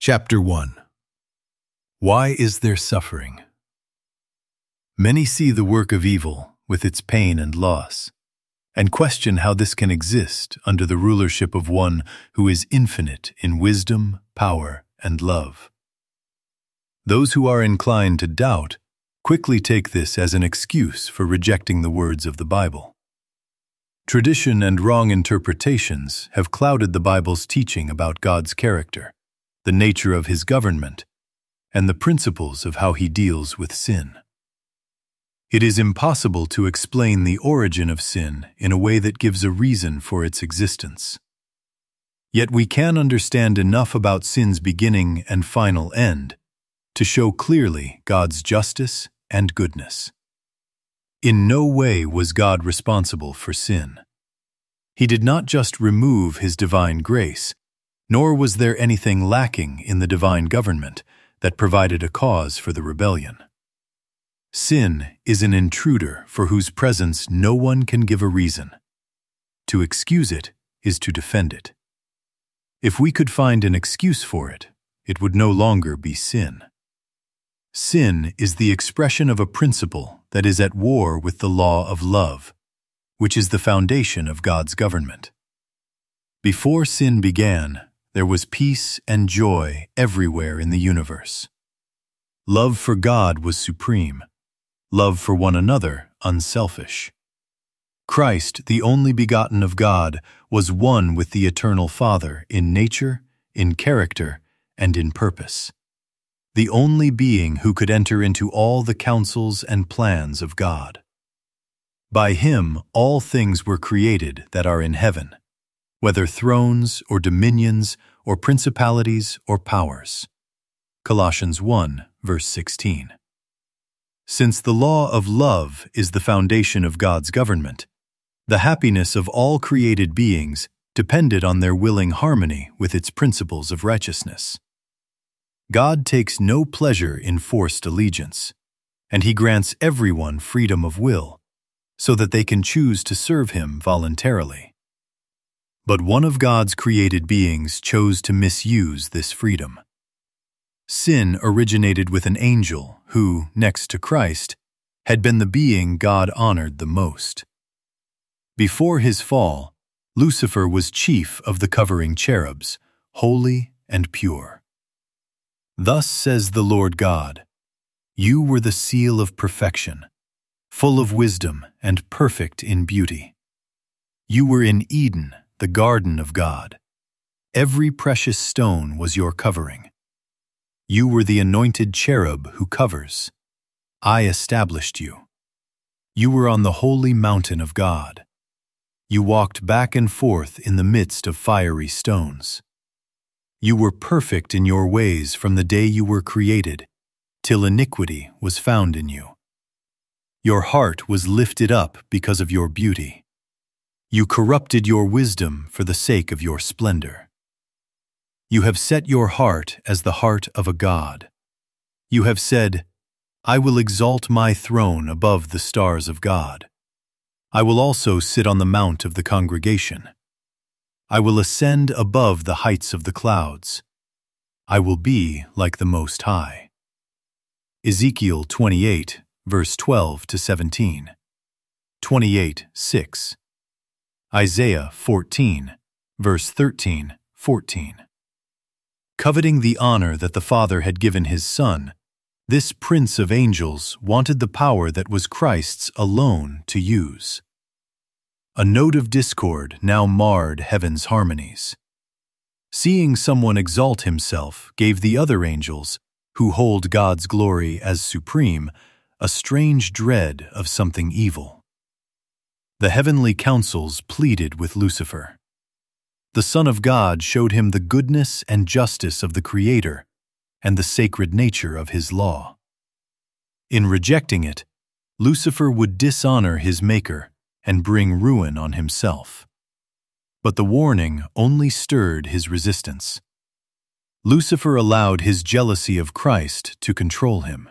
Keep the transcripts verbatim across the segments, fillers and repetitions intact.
Chapter one. Why is there suffering? Many see the work of evil with its pain and loss, and question how this can exist under the rulership of one who is infinite in wisdom, power, and love. Those who are inclined to doubt quickly take this as an excuse for rejecting the words of the Bible. Tradition and wrong interpretations have clouded the Bible's teaching about God's character, the nature of His government, and the principles of how He deals with sin. It is impossible to explain the origin of sin in a way that gives a reason for its existence. Yet we can understand enough about sin's beginning and final end to show clearly God's justice and goodness. In no way was God responsible for sin. He did not just remove His divine grace, nor was there anything lacking in the divine government that provided a cause for the rebellion. Sin is an intruder for whose presence no one can give a reason. To excuse it is to defend it. If we could find an excuse for it, it would no longer be sin. Sin is the expression of a principle that is at war with the law of love, which is the foundation of God's government. Before sin began, there was peace and joy everywhere in the universe. Love for God was supreme, love for one another unselfish. Christ, the only begotten of God, was one with the eternal Father in nature, in character, and in purpose. The only being who could enter into all the counsels and plans of God. By Him all things were created that are in heaven, whether thrones or dominions or principalities or powers. Colossians one, verse sixteen. Since the law of love is the foundation of God's government, the happiness of all created beings depended on their willing harmony with its principles of righteousness. God takes no pleasure in forced allegiance, and He grants everyone freedom of will, so that they can choose to serve Him voluntarily. But one of God's created beings chose to misuse this freedom. Sin originated with an angel who, next to Christ, had been the being God honored the most. Before his fall, Lucifer was chief of the covering cherubs, holy and pure. Thus says the Lord God, "You were the seal of perfection, full of wisdom and perfect in beauty. You were in Eden, the garden of God. Every precious stone was your covering. You were the anointed cherub who covers. I established you. You were on the holy mountain of God. You walked back and forth in the midst of fiery stones. You were perfect in your ways from the day you were created, till iniquity was found in you. Your heart was lifted up because of your beauty. You corrupted your wisdom for the sake of your splendor. You have set your heart as the heart of a god. You have said, I will exalt my throne above the stars of God. I will also sit on the mount of the congregation. I will ascend above the heights of the clouds. I will be like the Most High. Ezekiel twenty-eight, verse twelve to seventeen. twenty-eight, six. Isaiah fourteen, verse thirteen, fourteen. Coveting the honor that the Father had given His Son, this Prince of Angels wanted the power that was Christ's alone to use. A note of discord now marred heaven's harmonies. Seeing someone exalt himself gave the other angels, who hold God's glory as supreme, a strange dread of something evil. The heavenly councils pleaded with Lucifer. The Son of God showed him the goodness and justice of the Creator and the sacred nature of His law. In rejecting it, Lucifer would dishonor his Maker and bring ruin on himself. But the warning only stirred his resistance. Lucifer allowed his jealousy of Christ to control him.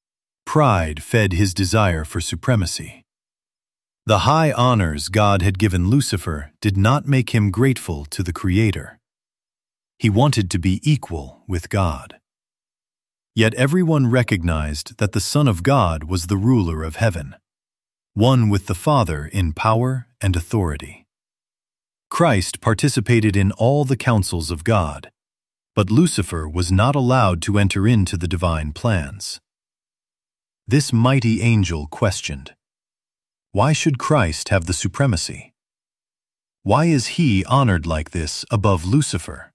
Pride fed his desire for supremacy. The high honors God had given Lucifer did not make him grateful to the Creator. He wanted to be equal with God. Yet everyone recognized that the Son of God was the ruler of heaven, one with the Father in power and authority. Christ participated in all the counsels of God, but Lucifer was not allowed to enter into the divine plans. This mighty angel questioned, "Why should Christ have the supremacy? Why is he honored like this above Lucifer?"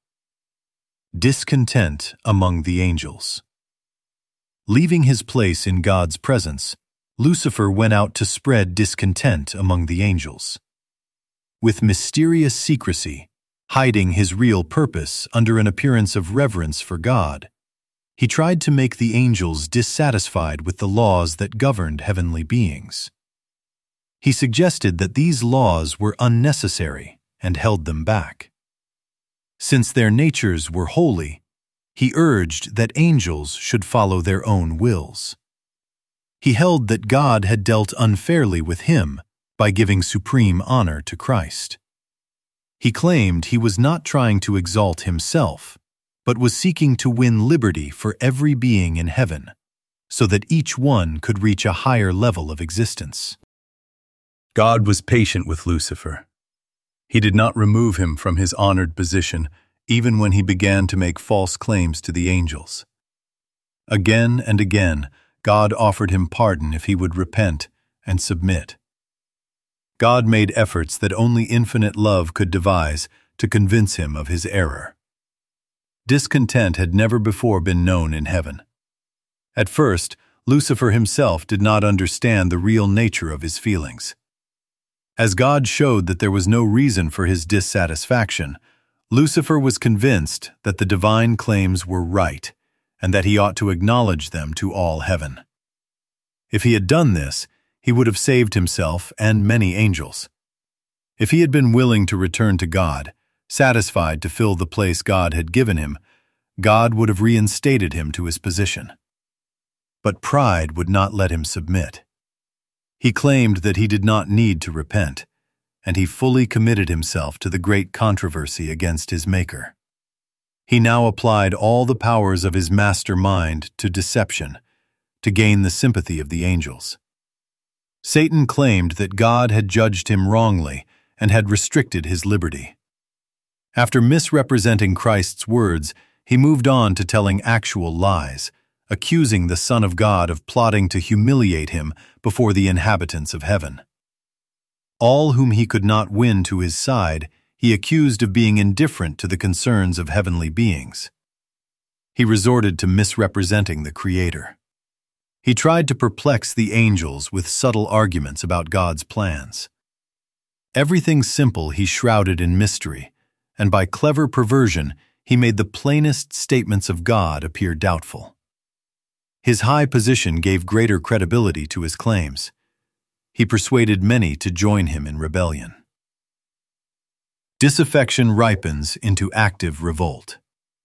Discontent among the angels. Leaving his place in God's presence, Lucifer went out to spread discontent among the angels. With mysterious secrecy, hiding his real purpose under an appearance of reverence for God, he tried to make the angels dissatisfied with the laws that governed heavenly beings. He suggested that these laws were unnecessary and held them back. Since their natures were holy, he urged that angels should follow their own wills. He held that God had dealt unfairly with him by giving supreme honor to Christ. He claimed he was not trying to exalt himself, but was seeking to win liberty for every being in heaven, so that each one could reach a higher level of existence. God was patient with Lucifer. He did not remove him from his honored position, even when he began to make false claims to the angels. Again and again, God offered him pardon if he would repent and submit. God made efforts that only infinite love could devise to convince him of his error. Discontent had never before been known in heaven. At first, Lucifer himself did not understand the real nature of his feelings. As God showed that there was no reason for his dissatisfaction, Lucifer was convinced that the divine claims were right and that he ought to acknowledge them to all heaven. If he had done this, he would have saved himself and many angels. If he had been willing to return to God, satisfied to fill the place God had given him, God would have reinstated him to his position. But pride would not let him submit. He claimed that he did not need to repent, and he fully committed himself to the great controversy against his Maker. He now applied all the powers of his master mind to deception, to gain the sympathy of the angels. Satan claimed that God had judged him wrongly and had restricted his liberty. After misrepresenting Christ's words, he moved on to telling actual lies, accusing the Son of God of plotting to humiliate him before the inhabitants of heaven. All whom he could not win to his side, he accused of being indifferent to the concerns of heavenly beings. He resorted to misrepresenting the Creator. He tried to perplex the angels with subtle arguments about God's plans. Everything simple he shrouded in mystery, and by clever perversion he made the plainest statements of God appear doubtful. His high position gave greater credibility to his claims. He persuaded many to join him in rebellion. Disaffection ripens into active revolt.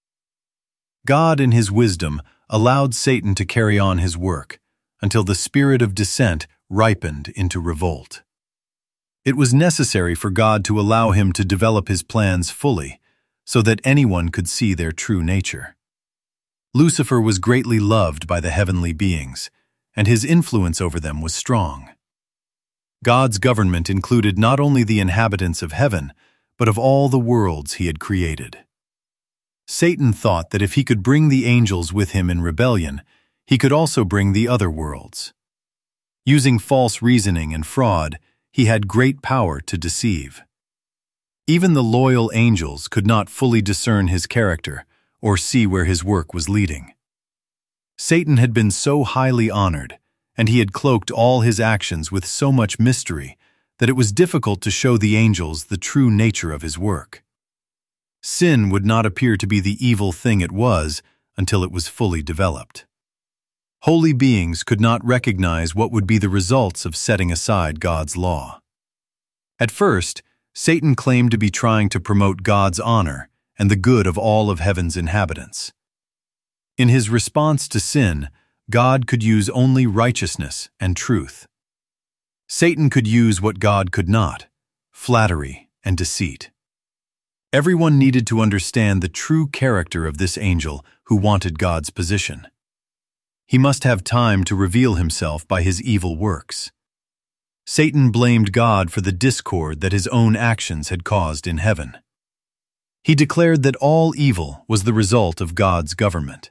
God, in his wisdom, allowed Satan to carry on his work until the spirit of dissent ripened into revolt. It was necessary for God to allow him to develop his plans fully so that anyone could see their true nature. Lucifer was greatly loved by the heavenly beings, and his influence over them was strong. God's government included not only the inhabitants of heaven, but of all the worlds he had created. Satan thought that if he could bring the angels with him in rebellion, he could also bring the other worlds. Using false reasoning and fraud, he had great power to deceive. Even the loyal angels could not fully discern his character or see where his work was leading. Satan had been so highly honored, and he had cloaked all his actions with so much mystery that it was difficult to show the angels the true nature of his work. Sin would not appear to be the evil thing it was until it was fully developed. Holy beings could not recognize what would be the results of setting aside God's law. At first, Satan claimed to be trying to promote God's honor and the good of all of heaven's inhabitants. In his response to sin, God could use only righteousness and truth. Satan could use what God could not, flattery and deceit. Everyone needed to understand the true character of this angel who wanted God's position. He must have time to reveal himself by his evil works. Satan blamed God for the discord that his own actions had caused in heaven. He declared that all evil was the result of God's government.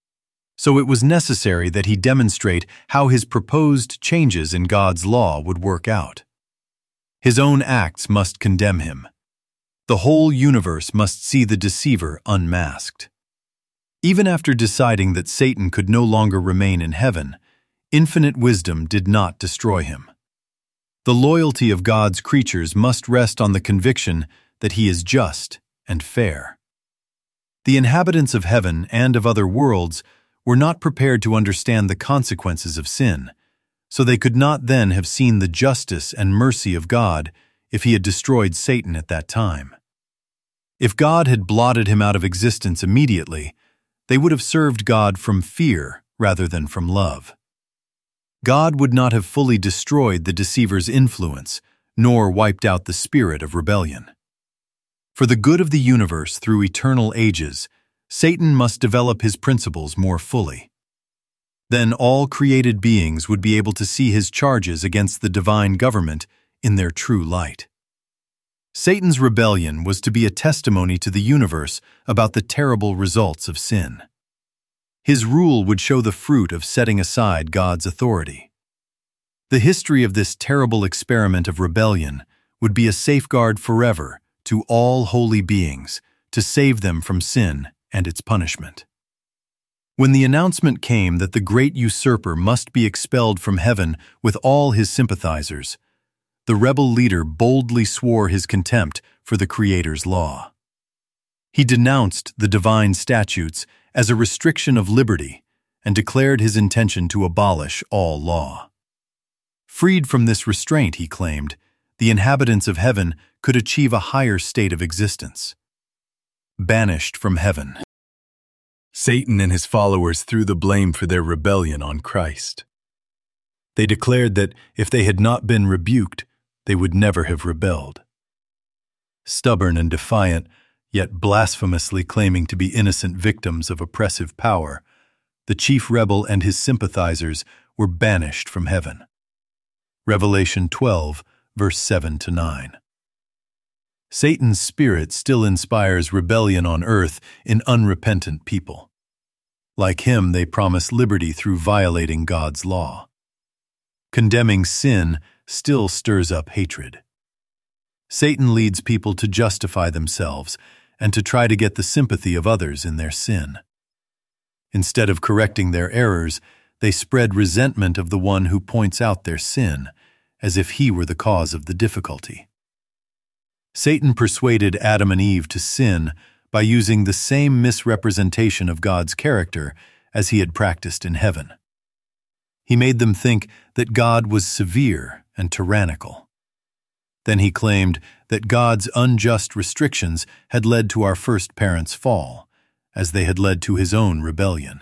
So it was necessary that he demonstrate how his proposed changes in God's law would work out. His own acts must condemn him. The whole universe must see the deceiver unmasked. Even after deciding that Satan could no longer remain in heaven, infinite wisdom did not destroy him. The loyalty of God's creatures must rest on the conviction that he is just and fair. The inhabitants of heaven and of other worlds were not prepared to understand the consequences of sin, so they could not then have seen the justice and mercy of God if he had destroyed Satan at that time. If God had blotted him out of existence immediately, they would have served God from fear rather than from love. God would not have fully destroyed the deceiver's influence, nor wiped out the spirit of rebellion. For the good of the universe through eternal ages, Satan must develop his principles more fully. Then all created beings would be able to see his charges against the divine government in their true light. Satan's rebellion was to be a testimony to the universe about the terrible results of sin. His rule would show the fruit of setting aside God's authority. The history of this terrible experiment of rebellion would be a safeguard forever to all holy beings to save them from sin and its punishment. When the announcement came that the great usurper must be expelled from heaven with all his sympathizers, the rebel leader boldly swore his contempt for the Creator's law. He denounced the divine statutes as a restriction of liberty and declared his intention to abolish all law. Freed from this restraint, he claimed, the inhabitants of heaven could achieve a higher state of existence. Banished from heaven, Satan and his followers threw the blame for their rebellion on Christ. They declared that if they had not been rebuked, they would never have rebelled. Stubborn and defiant, yet blasphemously claiming to be innocent victims of oppressive power, the chief rebel and his sympathizers were banished from heaven. Revelation twelve, verse seven to nine. Satan's spirit still inspires rebellion on earth in unrepentant people. Like him, they promise liberty through violating God's law. Condemning sin still stirs up hatred. Satan leads people to justify themselves and to try to get the sympathy of others in their sin. Instead of correcting their errors, they spread resentment of the one who points out their sin, as if he were the cause of the difficulty. Satan persuaded Adam and Eve to sin by using the same misrepresentation of God's character as he had practiced in heaven. He made them think that God was severe and tyrannical. Then he claimed that God's unjust restrictions had led to our first parents' fall, as they had led to his own rebellion.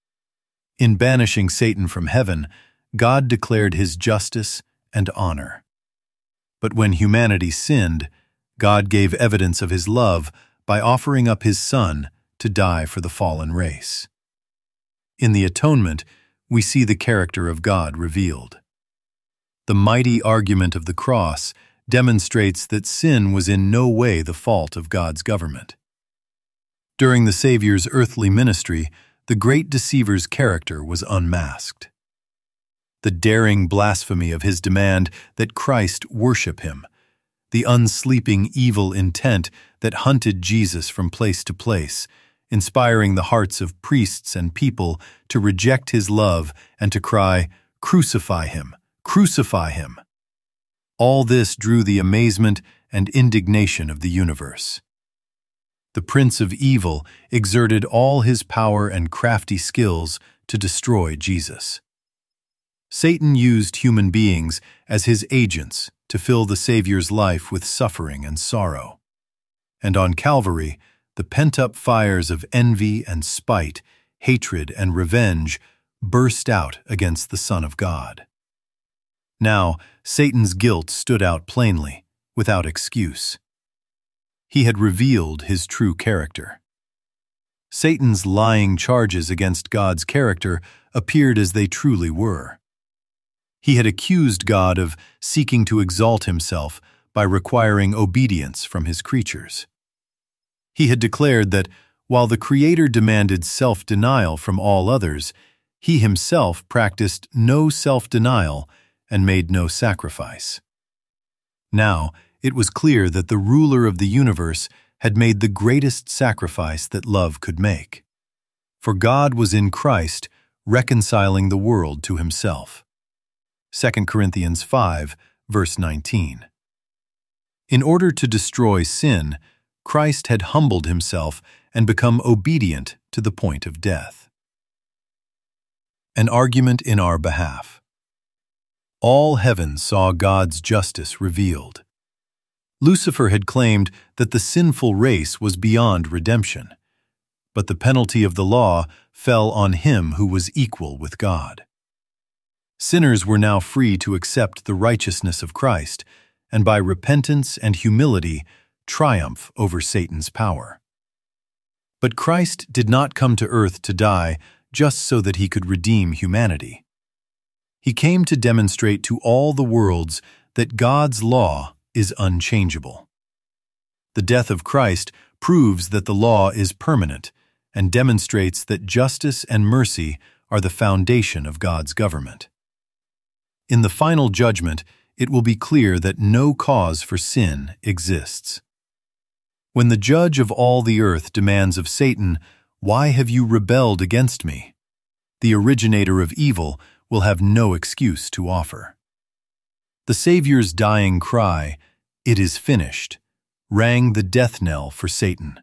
In banishing Satan from heaven, God declared his justice and honor. But when humanity sinned, God gave evidence of his love by offering up his Son to die for the fallen race. In the atonement, we see the character of God revealed. The mighty argument of the cross demonstrates that sin was in no way the fault of God's government. During the Savior's earthly ministry, the great deceiver's character was unmasked. The daring blasphemy of his demand that Christ worship him, the unsleeping evil intent that hunted Jesus from place to place, inspiring the hearts of priests and people to reject his love and to cry, "Crucify him! Crucify him!" All this drew the amazement and indignation of the universe. The Prince of Evil exerted all his power and crafty skills to destroy Jesus. Satan used human beings as his agents to fill the Savior's life with suffering and sorrow. And on Calvary, the pent-up fires of envy and spite, hatred and revenge burst out against the Son of God. Now, Satan's guilt stood out plainly, without excuse. He had revealed his true character. Satan's lying charges against God's character appeared as they truly were. He had accused God of seeking to exalt himself by requiring obedience from his creatures. He had declared that while the Creator demanded self-denial from all others, he himself practiced no self-denial and made no sacrifice. Now, it was clear that the ruler of the universe had made the greatest sacrifice that love could make. For God was in Christ, reconciling the world to himself. Second Corinthians five, verse nineteen. In order to destroy sin, Christ had humbled himself and become obedient to the point of death. An argument in our behalf. All heaven saw God's justice revealed. Lucifer had claimed that the sinful race was beyond redemption, but the penalty of the law fell on him who was equal with God. Sinners were now free to accept the righteousness of Christ, and by repentance and humility, triumph over Satan's power. But Christ did not come to earth to die just so that he could redeem humanity. He came to demonstrate to all the worlds that God's law is unchangeable. The death of Christ proves that the law is permanent and demonstrates that justice and mercy are the foundation of God's government. In the final judgment, it will be clear that no cause for sin exists. When the judge of all the earth demands of Satan, "Why have you rebelled against me?" the originator of evil will have no excuse to offer. The Savior's dying cry, "It is finished," rang the death knell for Satan.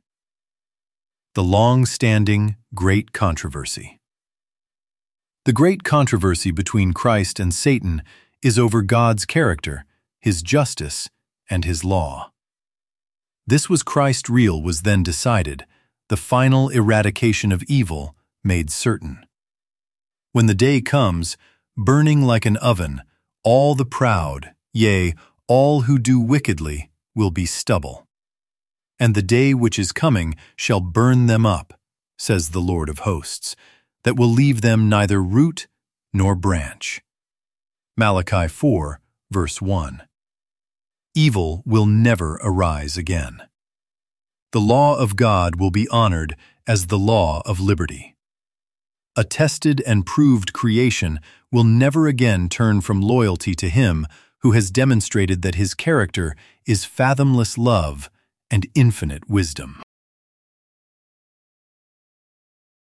The long-standing great controversy. The great controversy between Christ and Satan is over God's character, his justice, and his law. This was Christ's rule was then decided, the final eradication of evil made certain. When the day comes, burning like an oven, all the proud, yea, all who do wickedly, will be stubble. And the day which is coming shall burn them up, says the Lord of hosts, that will leave them neither root nor branch. Malachi four, verse one. Evil will never arise again. The law of God will be honored as the law of liberty. A tested and proved creation will never again turn from loyalty to him who has demonstrated that his character is fathomless love and infinite wisdom.